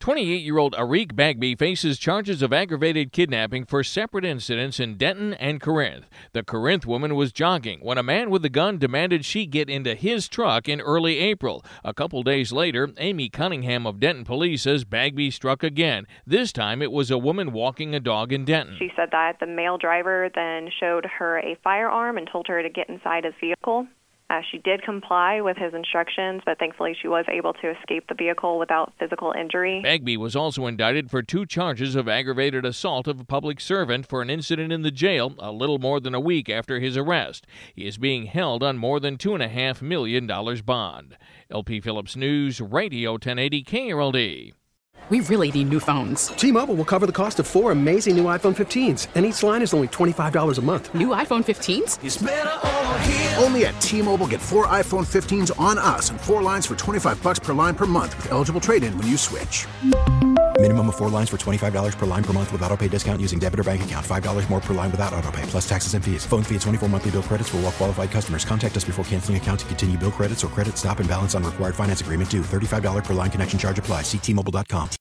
28-year-old Arik Bagby faces charges of aggravated kidnapping for separate incidents in Denton and Corinth. The Corinth woman was jogging when a man with a gun demanded she get into his truck in early April. A couple days later, Amy Cunningham of Denton Police says Bagby struck again. This time it was a woman walking a dog in Denton. She said that the male driver then showed her a firearm and told her to get inside his vehicle. She did comply with his instructions, but thankfully she was able to escape the vehicle without physical injury. Bagby was also indicted for 2 charges of aggravated assault of a public servant for an incident in the jail a little more than a week after his arrest. He is being held on more than $2.5 million bond. LP Phillips News, Radio 1080 KRLD. We really need new phones. T-Mobile will cover the cost of 4 amazing new iPhone 15s, and each line is only $25 a month. New iPhone 15s? It's better over here. Only at T-Mobile, get 4 iPhone 15s on us and 4 lines for $25 per line per month with eligible trade-in when you switch. Minimum of 4 lines for $25 per line per month with autopay discount using debit or bank account. $5 more per line without autopay, plus taxes and fees. Phone fee at 24 monthly bill credits for well-qualified customers. Contact us before canceling account to continue bill credits or credit stop and balance on required finance agreement due. $35 per line connection charge applies. See T-Mobile.com.